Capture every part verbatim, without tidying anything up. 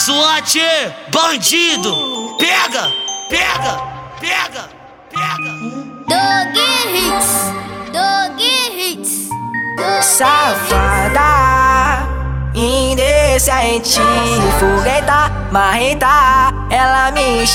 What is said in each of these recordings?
SWAT, bandido, pega, pega, pega, pega. Dog Hits, Dog Hits, safada, indecente, fogueta, marreta. Ela me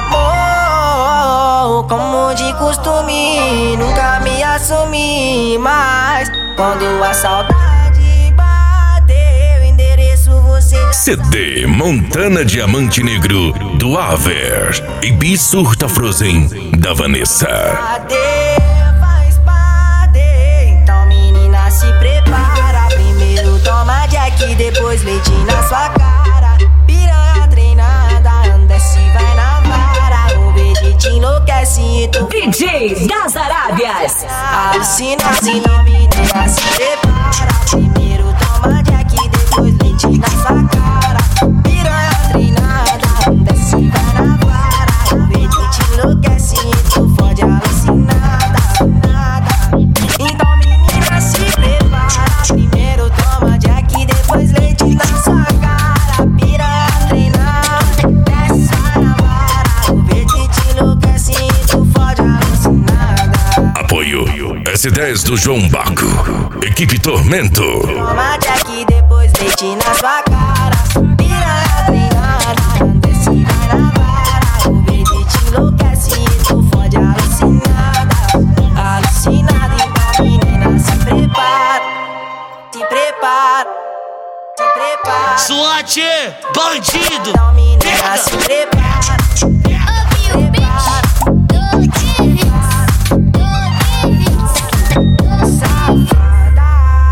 chamou como de costume, nunca me assumi, mas quando a saudade bateu, endereço você já C D Montana Diamante Negro do Aver e Bissurta Frozen da Vanessa. Faz parte, então menina se prepara. Primeiro toma Jack, depois leite na sua cara. Piranha treinada, desce vai na vara. O verde te enlouquece e tu D J das Arábias. alucina, então menina se prepara. Primeiro toma Jack, depois leite na sua cara. Piranha treinada, desce vai na vara. O verde te enlouquece e tu fode alucinada. Então menina se prepara. Primeiro toma Jack, depois leite na sua cara. Piranha treinada, desce vai na vara. O verde te enlouquece e tu fode alucinada. Apoio S dez do João Baco, equipe Tormento. Toma Jack, depois leite na sua cara. Piranha treinada, desce vai na vara. O verde te enlouquece e tu fode alucinada. Alucinada, então menina se prepara. Se prepara, se prepara. SWAT, bandido, Então menina pega, se prepara. ouve o beat. Dog Hits, Dog Hits, Safada,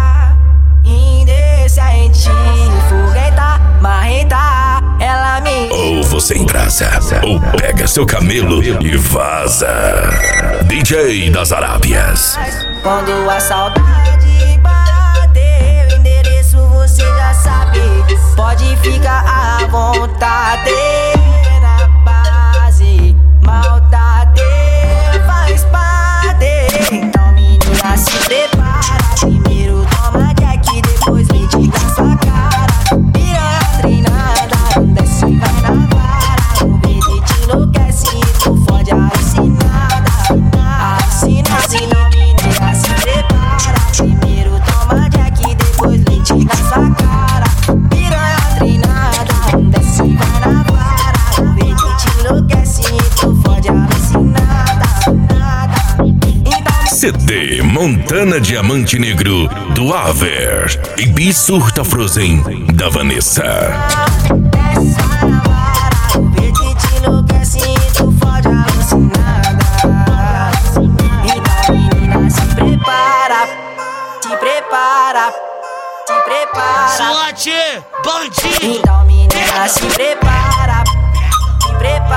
indecente, fogueta, marreta. Ela me Ou você embrasa, ou pega seu camelo e vaza. D J das Arábias. quando a saudade bateu, endereço você já sabe. Pode ficar à vontade na base, maldade faz parte. Então menina se prepara. Primeiro toma Jack, depois leite na sua cara. Piranha treinada, desce vai na vara. O verde te enlouquece e tu fode alucinada. Alucinada, então menina se prepara. Primeiro toma Jack, depois leite na sua cara. Piranha treinada, desce vai na vara. O verde te enlouquece e tu fode alucinada. Então C D Montana Diamante Negro do Aver e Bissurta Frozen da Vanessa. desce vai na vara. O verde te enlouquece e tu fode alucinada. Então menina se prepara. Se prepara. Se prepara. SWAT, bandido, Então menina se prepara. Se prepara.